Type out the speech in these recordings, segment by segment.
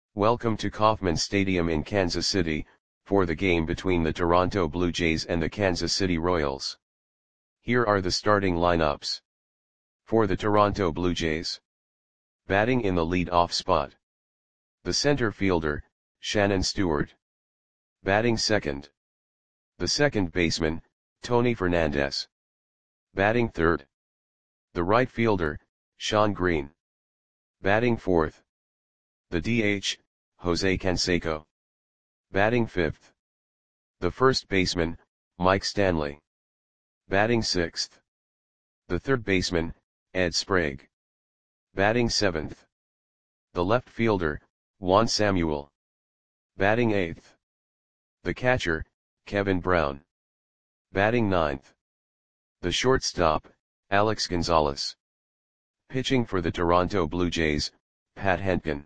Welcome to Kauffman Stadium in Kansas City, for the game between the Toronto Blue Jays and the Kansas City Royals. Here are the starting lineups. For the Toronto Blue Jays. Batting in the lead-off spot. The center fielder, Shannon Stewart. Batting second. The second baseman, Tony Fernandez. Batting third. The right fielder, Shawn Green. Batting fourth. The DH, Jose Canseco. Batting fifth. The first baseman, Mike Stanley. Batting sixth. The third baseman, Ed Sprague. Batting seventh. The left fielder, Juan Samuel. Batting eighth. The catcher, Kevin Brown. Batting ninth. The shortstop, Alex Gonzalez. Pitching for the Toronto Blue Jays, Pat Hentgen.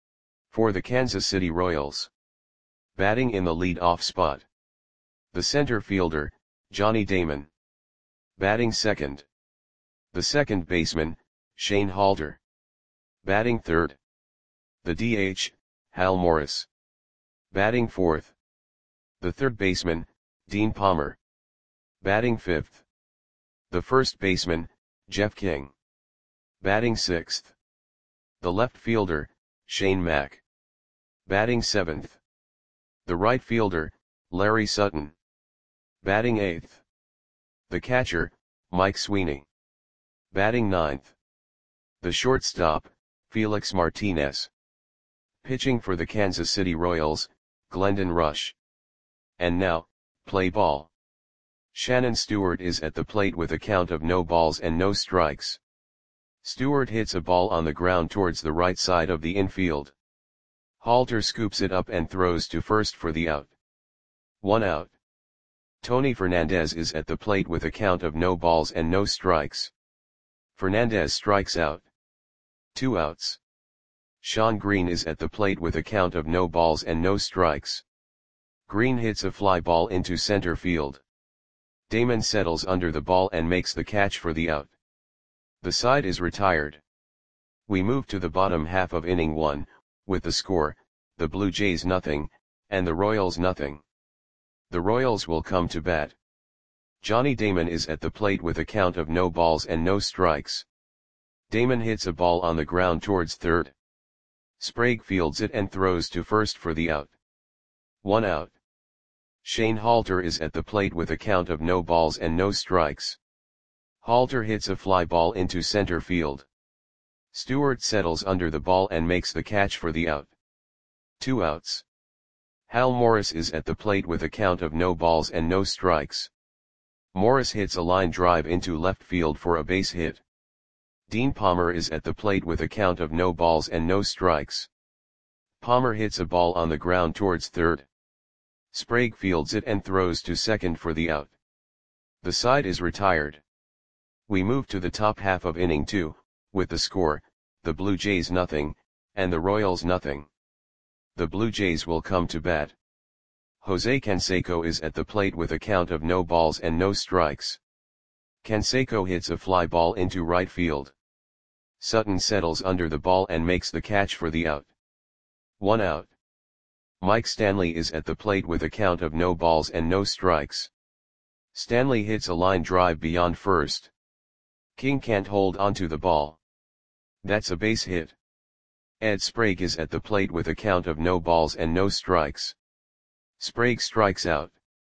For the Kansas City Royals. Batting in the lead-off spot. The center fielder, Johnny Damon. Batting second. The second baseman, Shane Halter. Batting third. The DH, Hal Morris. Batting fourth. The third baseman, Dean Palmer. Batting fifth. The first baseman, Jeff King. Batting sixth. The left fielder, Shane Mack. Batting seventh. The right fielder, Larry Sutton. Batting eighth. The catcher, Mike Sweeney. Batting ninth. The shortstop, Felix Martinez. Pitching for the Kansas City Royals, Glendon Rush. And now, play ball. Shannon Stewart is at the plate with a count of no balls and no strikes. Stewart hits a ball on the ground towards the right side of the infield. Halter scoops it up and throws to first for the out. 1 out. Tony Fernandez is at the plate with a count of no balls and no strikes. Fernandez strikes out. 2 outs. Shawn Green is at the plate with a count of no balls and no strikes. Green hits a fly ball into center field. Damon settles under the ball and makes the catch for the out. The side is retired. We move to the bottom half of inning 1, with the score, the Blue Jays nothing, and the Royals nothing. The Royals will come to bat. Johnny Damon is at the plate with a count of no balls and no strikes. Damon hits a ball on the ground towards third. Sprague fields it and throws to first for the out. 1 out. Shane Halter is at the plate with a count of no balls and no strikes. Halter hits a fly ball into center field. Stewart settles under the ball and makes the catch for the out. 2 outs. Hal Morris is at the plate with a count of no balls and no strikes. Morris hits a line drive into left field for a base hit. Dean Palmer is at the plate with a count of no balls and no strikes. Palmer hits a ball on the ground towards third. Sprague fields it and throws to second for the out. The side is retired. We move to the top half of inning 2, with the score, the Blue Jays nothing, and the Royals nothing. The Blue Jays will come to bat. Jose Canseco is at the plate with a count of no balls and no strikes. Canseco hits a fly ball into right field. Sutton settles under the ball and makes the catch for the out. 1 out. Mike Stanley is at the plate with a count of no balls and no strikes. Stanley hits a line drive beyond first. King can't hold onto the ball. That's a base hit. Ed Sprague is at the plate with a count of no balls and no strikes. Sprague strikes out.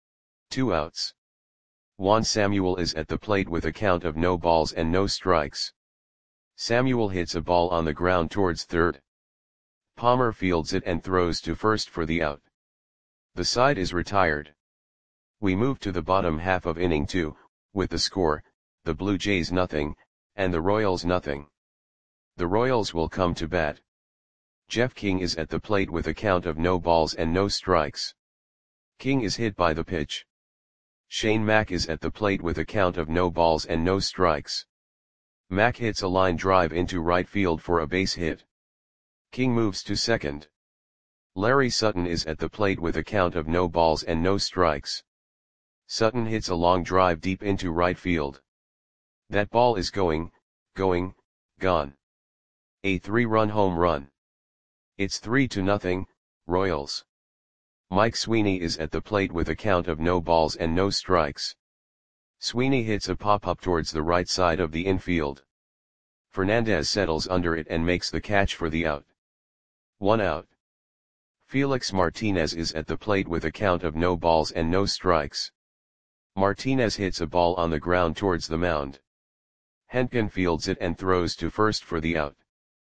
2 outs. Juan Samuel is at the plate with a count of no balls and no strikes. Samuel hits a ball on the ground towards third. Palmer fields it and throws to first for the out. The side is retired. We move to the bottom half of inning 2, with the score, the Blue Jays nothing, and the Royals nothing. The Royals will come to bat. Jeff King is at the plate with a count of no balls and no strikes. King is hit by the pitch. Shane Mack is at the plate with a count of no balls and no strikes. Mack hits a line drive into right field for a base hit. King moves to second. Larry Sutton is at the plate with a count of no balls and no strikes. Sutton hits a long drive deep into right field. That ball is gone. A 3-run home run. It's 3-0, Royals. Mike Sweeney is at the plate with a count of no balls and no strikes. Sweeney hits a pop-up towards the right side of the infield. Fernandez settles under it and makes the catch for the out. 1 out. Felix Martinez is at the plate with a count of no balls and no strikes. Martinez hits a ball on the ground towards the mound. Henkin fields it and throws to first for the out.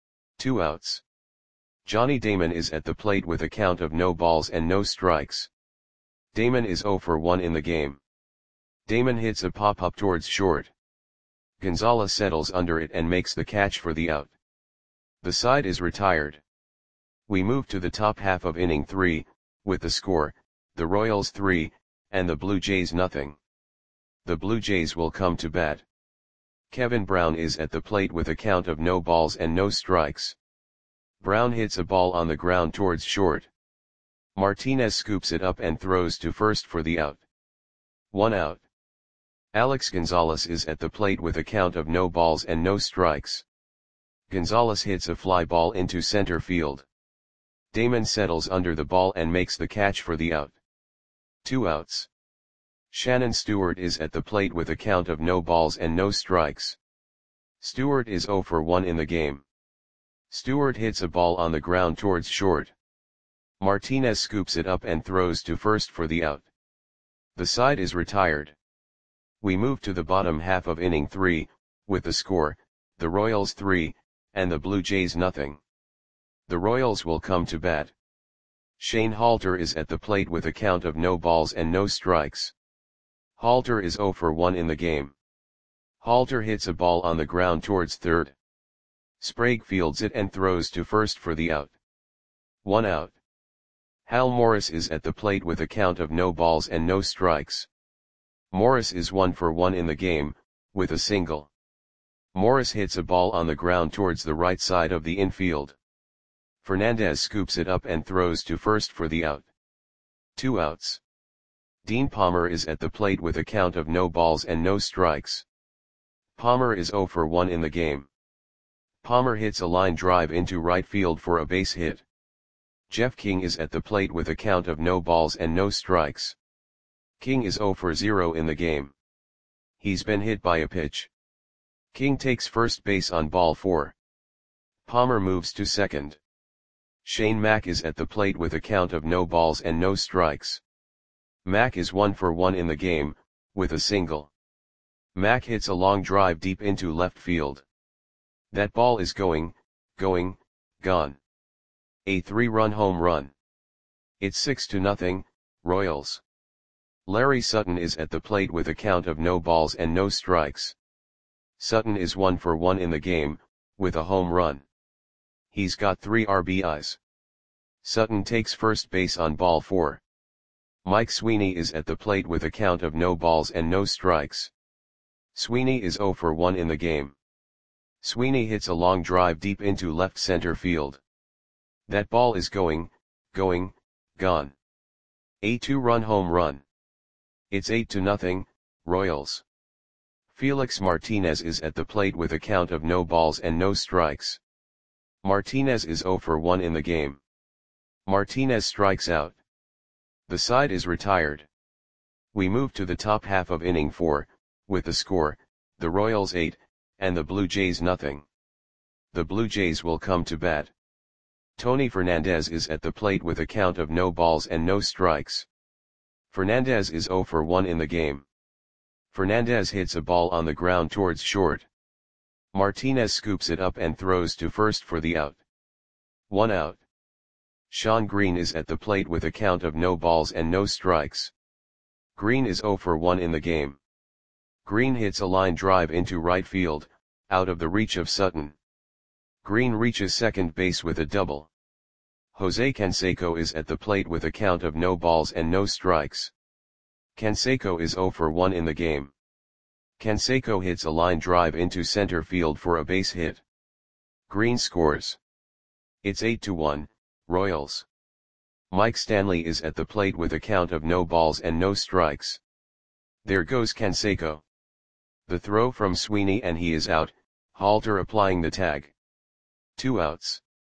2 outs. Johnny Damon is at the plate with a count of no balls and no strikes. Damon is 0 for 1 in the game. Damon hits a pop-up towards short. Gonzalez settles under it and makes the catch for the out. The side is retired. We move to the top half of inning 3, with the score, the Royals 3, and the Blue Jays nothing. The Blue Jays will come to bat. Kevin Brown is at the plate with a count of no balls and no strikes. Brown hits a ball on the ground towards short. Martinez scoops it up and throws to first for the out. 1 out. Alex Gonzalez is at the plate with a count of no balls and no strikes. Gonzalez hits a fly ball into center field. Damon settles under the ball and makes the catch for the out. 2 outs. Shannon Stewart is at the plate with a count of no balls and no strikes. Stewart is 0 for 1 in the game. Stewart hits a ball on the ground towards short. Martinez scoops it up and throws to first for the out. The side is retired. We move to the bottom half of inning 3, with the score, the Royals 3, and the Blue Jays nothing. The Royals will come to bat. Shane Halter is at the plate with a count of no balls and no strikes. Halter is 0 for 1 in the game. Halter hits a ball on the ground towards third. Sprague fields it and throws to first for the out. 1 out. Hal Morris is at the plate with a count of no balls and no strikes. Morris is 1 for 1 in the game, with a single. Morris hits a ball on the ground towards the right side of the infield. Fernandez scoops it up and throws to first for the out. 2 outs. Dean Palmer is at the plate with a count of no balls and no strikes. Palmer is 0 for 1 in the game. Palmer hits a line drive into right field for a base hit. Jeff King is at the plate with a count of no balls and no strikes. King is 0 for 0 in the game. He's been hit by a pitch. King takes first base on ball 4. Palmer moves to second. Shane Mack is at the plate with a count of no balls and no strikes. Mack is 1 for 1 in the game, with a single. Mack hits a long drive deep into left field. That ball is going, gone. A 3-run home run. It's 6-0, Royals. Larry Sutton is at the plate with a count of no balls and no strikes. Sutton is 1 for 1 in the game, with a home run. He's got 3 RBIs. Sutton takes first base on ball 4. Mike Sweeney is at the plate with a count of no balls and no strikes. Sweeney is 0 for 1 in the game. Sweeney hits a long drive deep into left center field. That ball is going, gone. A 2-run home run. It's 8-0, Royals. Felix Martinez is at the plate with a count of no balls and no strikes. Martinez is 0 for 1 in the game. Martinez strikes out. The side is retired. We move to the top half of inning 4, with the score, the Royals 8, and the Blue Jays nothing. The Blue Jays will come to bat. Tony Fernandez is at the plate with a count of no balls and no strikes. Fernandez is 0 for 1 in the game. Fernandez hits a ball on the ground towards short. Martinez scoops it up and throws to first for the out. 1 out. Sean Green is at the plate with a count of no balls and no strikes. Green is 0 for 1 in the game. Green hits a line drive into right field, out of the reach of Sutton. Green reaches second base with a double. Jose Canseco is at the plate with a count of no balls and no strikes. Canseco is 0 for 1 in the game. Canseco hits a line drive into center field for a base hit. Green scores. It's 8-1, Royals. Mike Stanley is at the plate with a count of no balls and no strikes. There goes Canseco. The throw from Sweeney and he is out, Halter applying the tag. 2 outs.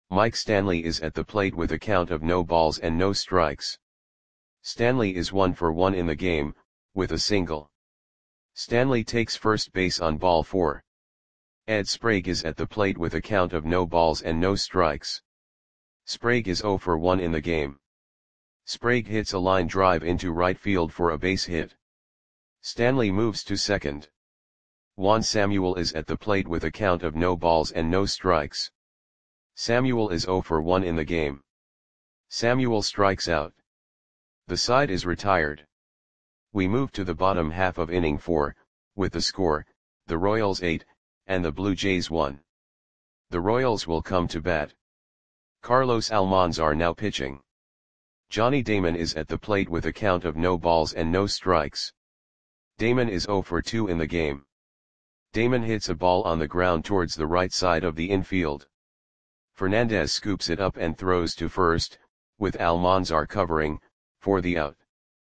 Mike Stanley is at the plate with a count of no balls and no strikes. Stanley is 1 for 1 in the game, with a single. Stanley takes first base on ball 4. Ed Sprague is at the plate with a count of no balls and no strikes. Sprague is 0 for 1 in the game. Sprague hits a line drive into right field for a base hit. Stanley moves to second. Juan Samuel is at the plate with a count of no balls and no strikes. Samuel is 0 for 1 in the game. Samuel strikes out. The side is retired. We move to the bottom half of inning 4, with the score, the Royals 8, and the Blue Jays 1. The Royals will come to bat. Carlos Almanzar now pitching. Johnny Damon is at the plate with a count of no balls and no strikes. Damon is 0 for 2 in the game. Damon hits a ball on the ground towards the right side of the infield. Fernandez scoops it up and throws to first, with Almanzar covering, for the out.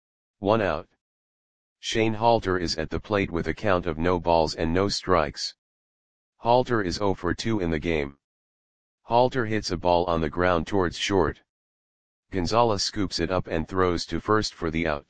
1 out. Shane Halter is at the plate with a count of no balls and no strikes. Halter is 0 for 2 in the game. Halter hits a ball on the ground towards short. Gonzalez scoops it up and throws to first for the out.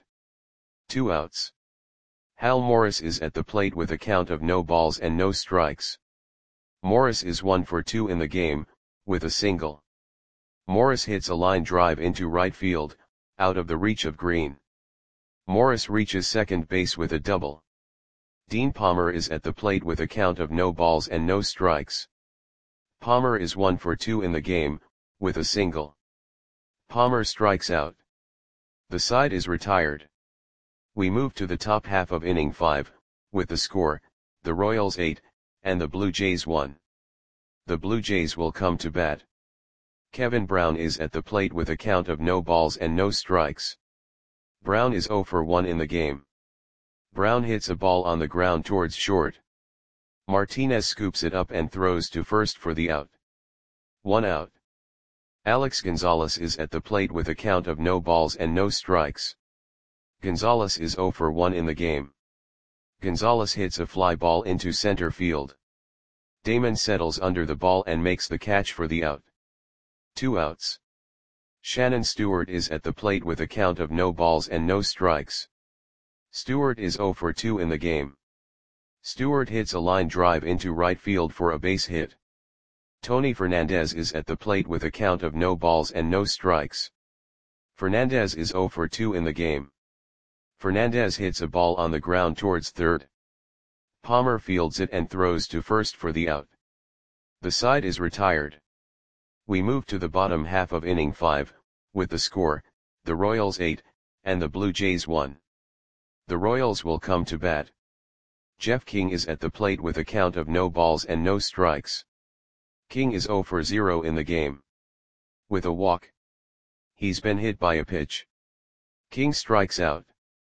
2 outs. Hal Morris is at the plate with a count of no balls and no strikes. Morris is 1 for 2 in the game, with a single. Morris hits a line drive into right field, out of the reach of Green. Morris reaches second base with a double. Dean Palmer is at the plate with a count of no balls and no strikes. Palmer is 1 for 2 in the game, with a single. Palmer strikes out. The side is retired. We move to the top half of inning 5, with the score, the Royals 8, and the Blue Jays 1. The Blue Jays will come to bat. Kevin Brown is at the plate with a count of no balls and no strikes. Brown is 0 for 1 in the game. Brown hits a ball on the ground towards short. Martinez scoops it up and throws to first for the out. 1 out. Alex Gonzalez is at the plate with a count of no balls and no strikes. Gonzalez is 0 for 1 in the game. Gonzalez hits a fly ball into center field. Damon settles under the ball and makes the catch for the out. 2 outs. Shannon Stewart is at the plate with a count of no balls and no strikes. Stewart is 0 for 2 in the game. Stewart hits a line drive into right field for a base hit. Tony Fernandez is at the plate with a count of no balls and no strikes. Fernandez is 0 for 2 in the game. Fernandez hits a ball on the ground towards third. Palmer fields it and throws to first for the out. The side is retired. We move to the bottom half of inning 5, with the score, the Royals 8, and the Blue Jays 1. The Royals will come to bat. Jeff King is at the plate with a count of no balls and no strikes. King is 0 for 0 in the game. With a walk. He's been hit by a pitch. King strikes out.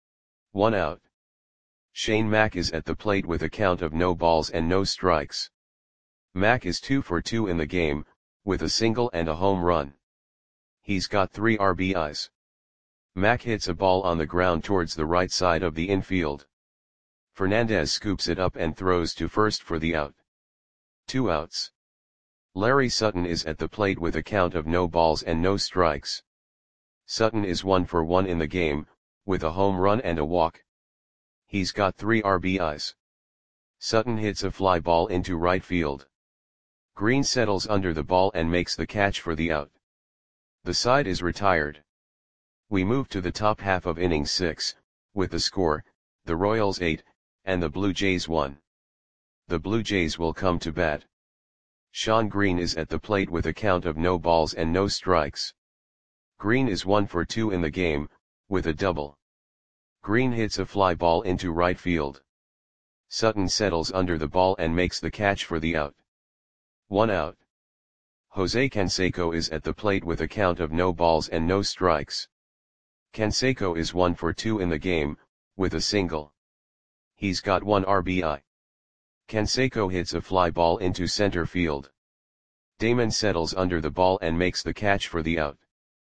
1 out. Shane Mack is at the plate with a count of no balls and no strikes. Mack is 2 for 2 in the game, with a single and a home run. He's got 3 RBIs. Mack hits a ball on the ground towards the right side of the infield. Fernandez scoops it up and throws to first for the out. 2 outs. Larry Sutton is at the plate with a count of no balls and no strikes. Sutton is 1 for 1 in the game, with a home run and a walk. He's got 3 RBIs. Sutton hits a fly ball into right field. Green settles under the ball and makes the catch for the out. The side is retired. We move to the top half of inning 6, with the score, the Royals 8, and the Blue Jays 1. The Blue Jays will come to bat. Sean Green is at the plate with a count of no balls and no strikes. Green is 1 for 2 in the game, with a double. Green hits a fly ball into right field. Sutton settles under the ball and makes the catch for the out. 1 out. Jose Canseco is at the plate with a count of no balls and no strikes. Canseco is 1 for 2 in the game, with a single. He's got 1 RBI. Canseco hits a fly ball into center field. Damon settles under the ball and makes the catch for the out.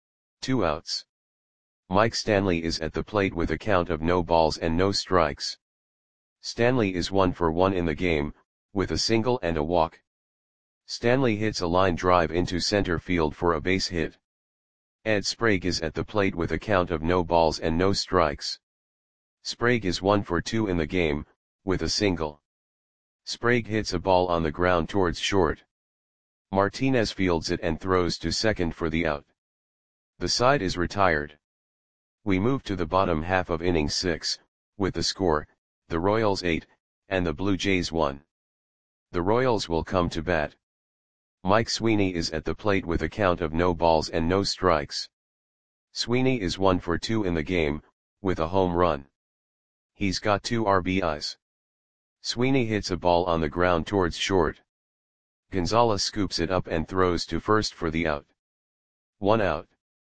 2 outs. Mike Stanley is at the plate with a count of no balls and no strikes. Stanley is 1 for 1 in the game, with a single and a walk. Stanley hits a line drive into center field for a base hit. Ed Sprague is at the plate with a count of no balls and no strikes. Sprague is 1 for 2 in the game, with a single. Sprague hits a ball on the ground towards short. Martinez fields it and throws to second for the out. The side is retired. We move to the bottom half of inning 6, with the score, the Royals 8, and the Blue Jays 1. The Royals will come to bat. Mike Sweeney is at the plate with a count of no balls and no strikes. Sweeney is 1 for 2 in the game, with a home run. He's got 2 RBIs. Sweeney hits a ball on the ground towards short. Gonzalez scoops it up and throws to first for the out. 1 out.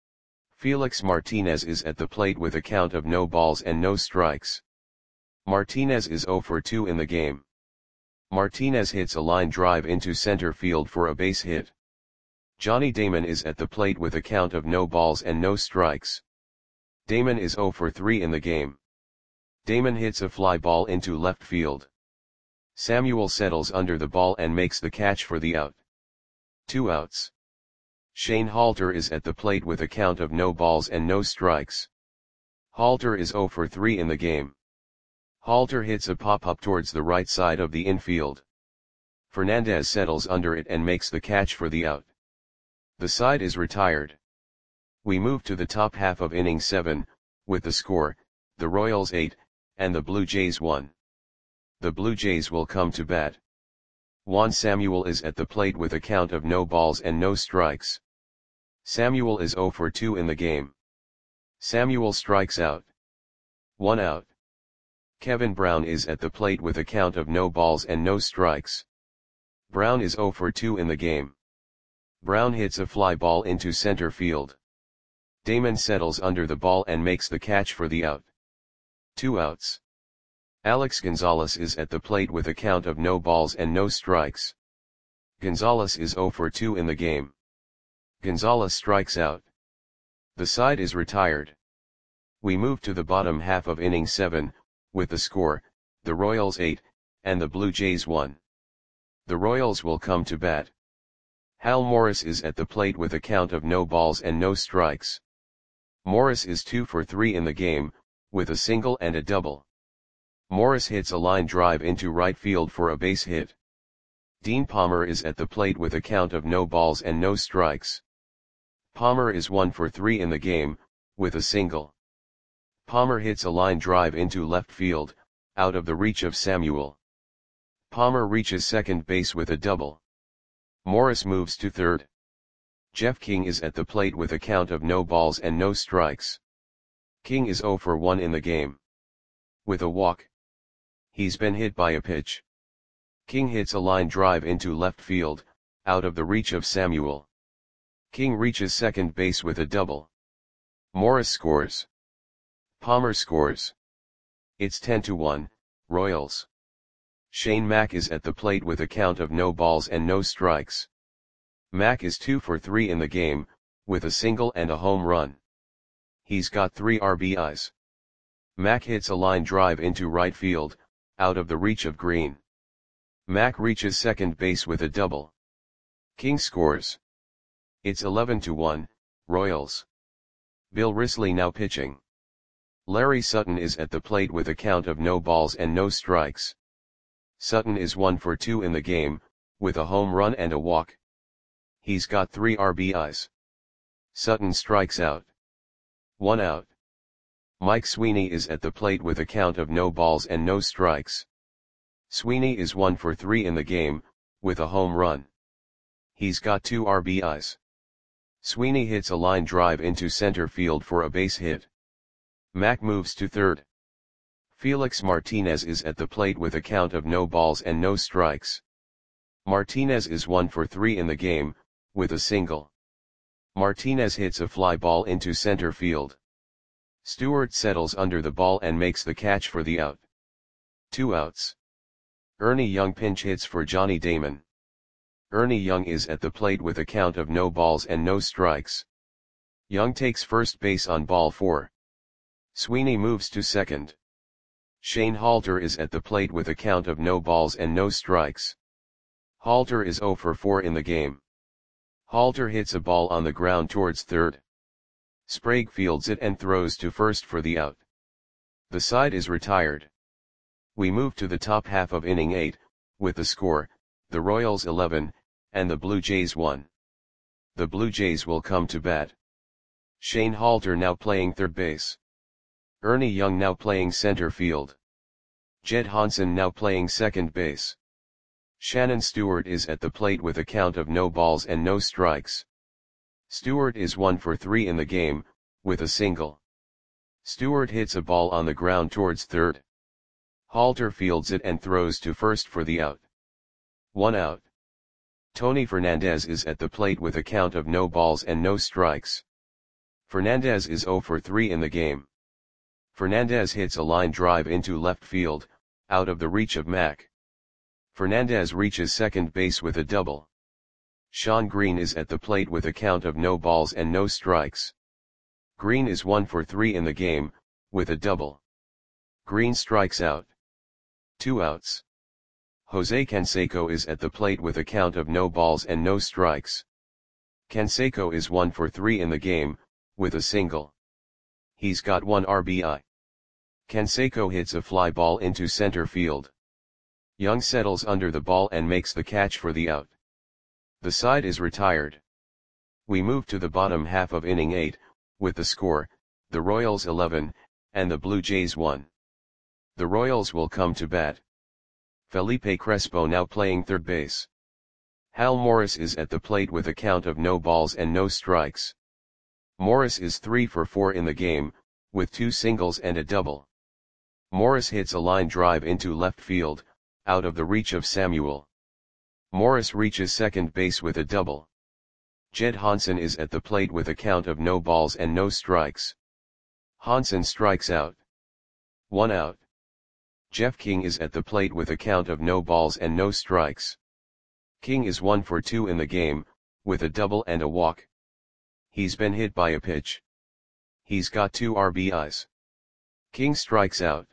Felix Martinez is at the plate with a count of no balls and no strikes. Martinez is 0 for 2 in the game. Martinez hits a line drive into center field for a base hit. Johnny Damon is at the plate with a count of no balls and no strikes. Damon is 0 for 3 in the game. Damon hits a fly ball into left field. Samuel settles under the ball and makes the catch for the out. 2 outs. Shane Halter is at the plate with a count of no balls and no strikes. Halter is 0 for 3 in the game. Halter hits a pop-up towards the right side of the infield. Fernandez settles under it and makes the catch for the out. The side is retired. We move to the top half of inning 7, with the score, the Royals 8, and the Blue Jays 1. The Blue Jays will come to bat. Juan Samuel is at the plate with a count of no balls and no strikes. Samuel is 0 for 2 in the game. Samuel strikes out. 1 out. Kevin Brown is at the plate with a count of no balls and no strikes. Brown is 0 for 2 in the game. Brown hits a fly ball into center field. Damon settles under the ball and makes the catch for the out. 2 outs. Alex Gonzalez is at the plate with a count of no balls and no strikes. Gonzalez is 0 for 2 in the game. Gonzalez strikes out. The side is retired. We move to the bottom half of inning 7, with the score, the Royals 8, and the Blue Jays 1. The Royals will come to bat. Hal Morris is at the plate with a count of no balls and no strikes. Morris is 2 for 3 in the game, with a single and a double. Morris hits a line drive into right field for a base hit. Dean Palmer is at the plate with a count of no balls and no strikes. Palmer is 1 for 3 in the game, with a single. Palmer hits a line drive into left field, out of the reach of Samuel. Palmer reaches second base with a double. Morris moves to third. Jeff King is at the plate with a count of no balls and no strikes. King is 0 for 1 in the game. With a walk. He's been hit by a pitch. King hits a line drive into left field, out of the reach of Samuel. King reaches second base with a double. Morris scores. Palmer scores. It's 10-1, Royals. Shane Mack is at the plate with a count of no balls and no strikes. Mack is 2 for 3 in the game, with a single and a home run. He's got 3 RBIs. Mack hits a line drive into right field, out of the reach of Green. Mack reaches second base with a double. King scores. It's 11-1, Royals. Bill Risley now pitching. Larry Sutton is at the plate with a count of no balls and no strikes. Sutton is 1 for 2 in the game, with a home run and a walk. He's got 3 RBIs. Sutton strikes out. 1 out. Mike Sweeney is at the plate with a count of no balls and no strikes. Sweeney is 1 for 3 in the game, with a home run. He's got 2 RBIs. Sweeney hits a line drive into center field for a base hit. Mack moves to third. Felix Martinez is at the plate with a count of no balls and no strikes. Martinez is 1 for 3 in the game, with a single. Martinez hits a fly ball into center field. Stewart settles under the ball and makes the catch for the out. 2 outs. Ernie Young pinch hits for Johnny Damon. Ernie Young is at the plate with a count of no balls and no strikes. Young takes first base on ball 4. Sweeney moves to second. Shane Halter is at the plate with a count of no balls and no strikes. Halter is 0 for 4 in the game. Halter hits a ball on the ground towards third. Sprague fields it and throws to first for the out. The side is retired. We move to the top half of inning 8, with the score, the Royals 11, and the Blue Jays 1. The Blue Jays will come to bat. Shane Halter now playing third base. Ernie Young now playing center field. Jed Hansen now playing second base. Shannon Stewart is at the plate with a count of no balls and no strikes. Stewart is 1 for 3 in the game, with a single. Stewart hits a ball on the ground towards third. Halter fields it and throws to first for the out. 1 out. Tony Fernandez is at the plate with a count of no balls and no strikes. Fernandez is 0 for 3 in the game. Fernandez hits a line drive into left field, out of the reach of Mack. Fernandez reaches second base with a double. Sean Green is at the plate with a count of no balls and no strikes. Green is 1 for 3 in the game, with a double. Green strikes out. 2 outs. Jose Canseco is at the plate with a count of no balls and no strikes. Canseco is 1 for 3 in the game, with a single. He's got 1 RBI. Canseco hits a fly ball into center field. Young settles under the ball and makes the catch for the out. The side is retired. We move to the bottom half of inning 8, with the score, the Royals 11, and the Blue Jays 1. The Royals will come to bat. Felipe Crespo now playing third base. Hal Morris is at the plate with a count of no balls and no strikes. Morris is 3 for 4 in the game, with 2 singles and a double. Morris hits a line drive into left field, out of the reach of Samuel. Morris reaches second base with a double. Jed Hansen is at the plate with a count of no balls and no strikes. Hansen strikes out. 1 out. Jeff King is at the plate with a count of no balls and no strikes. King is 1 for 2 in the game, with a double and a walk. He's been hit by a pitch. He's got 2 RBIs. King strikes out.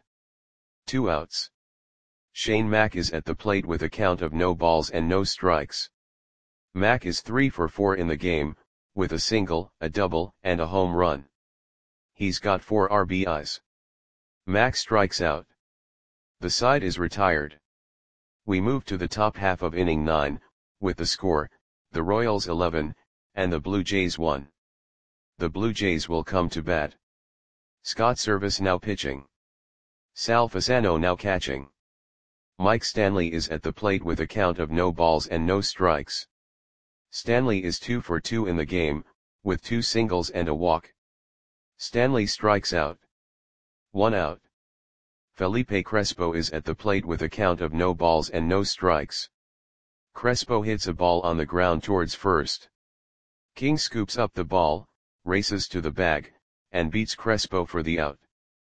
2 outs. Shane Mack is at the plate with a count of no balls and no strikes. Mack is 3 for 4 in the game, with a single, a double, and a home run. He's got 4 RBIs. Mack strikes out. The side is retired. We move to the top half of inning 9, with the score, the Royals 11, and the Blue Jays 1. The Blue Jays will come to bat. Scott Servais now pitching. Sal Fasano now catching. Mike Stanley is at the plate with a count of no balls and no strikes. Stanley is 2 for 2 in the game, with 2 singles and a walk. Stanley strikes out. 1 out. Felipe Crespo is at the plate with a count of no balls and no strikes. Crespo hits a ball on the ground towards first. King scoops up the ball, races to the bag, and beats Crespo for the out.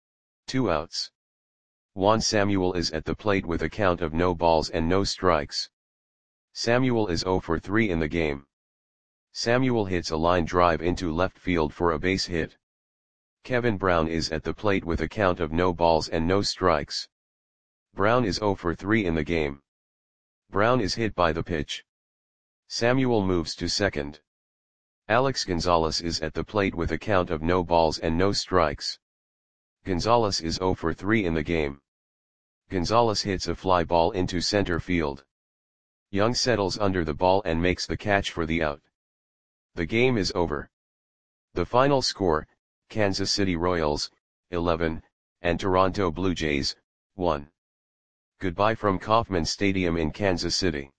2 outs. Juan Samuel is at the plate with a count of no balls and no strikes. Samuel is 0 for 3 in the game. Samuel hits a line drive into left field for a base hit. Kevin Brown is at the plate with a count of no balls and no strikes. Brown is 0 for 3 in the game. Brown is hit by the pitch. Samuel moves to second. Alex Gonzalez is at the plate with a count of no balls and no strikes. Gonzalez is 0 for 3 in the game. Gonzalez hits a fly ball into center field. Young settles under the ball and makes the catch for the out. The game is over. The final score, Kansas City Royals, 11, and Toronto Blue Jays, 1. Goodbye from Kauffman Stadium in Kansas City.